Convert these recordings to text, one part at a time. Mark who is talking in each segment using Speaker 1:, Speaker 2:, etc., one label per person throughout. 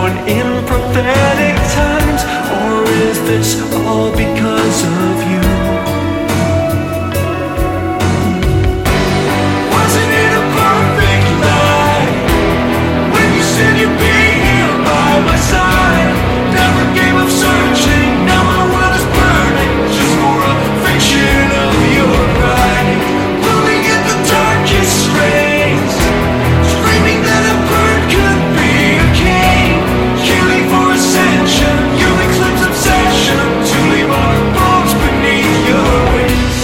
Speaker 1: born in prophetic times, or is this all because of you? Wasn't it a perfect night when you said you'd be here by my side? Never gave up searching, now my world is burning just for a fiction of your writing. Blooming in the darkest strains, screaming that a bird could be a king, killing for ascension, you eclipse obsession to leave our bones beneath your wings.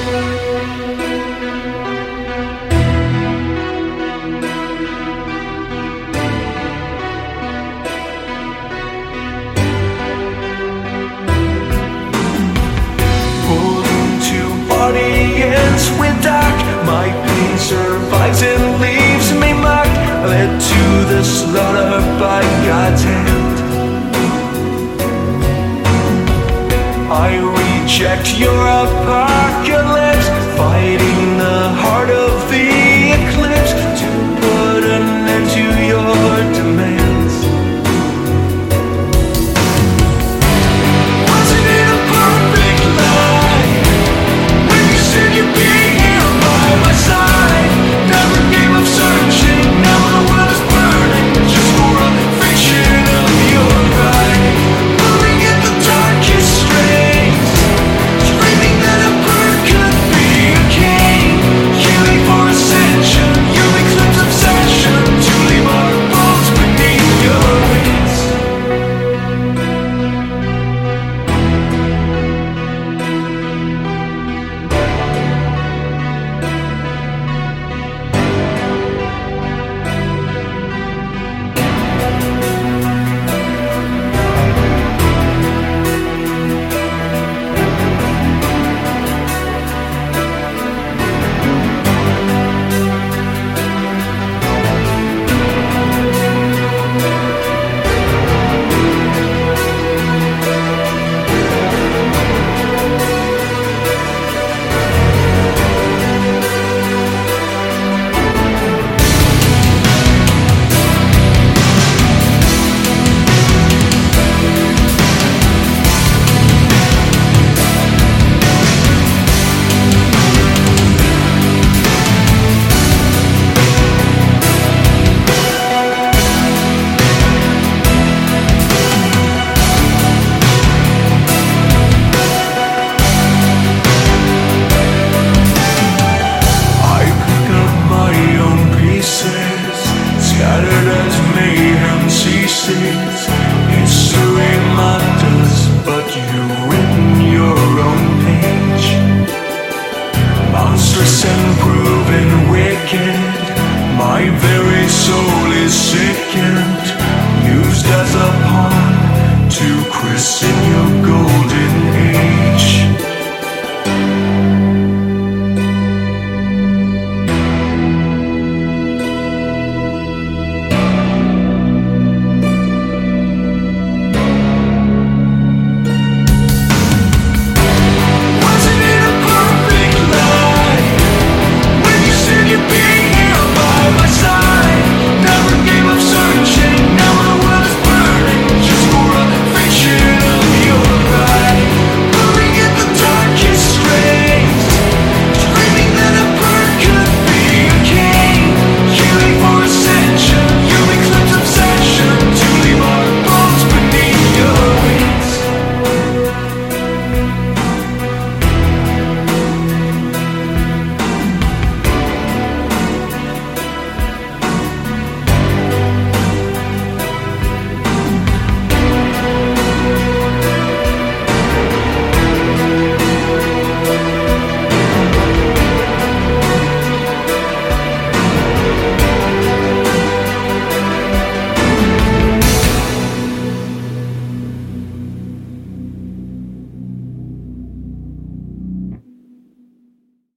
Speaker 1: Pulled into audience with dark, my pain survives and leaves me marked, led to the slaughter by God's hand. I reject your apocalypse, fighting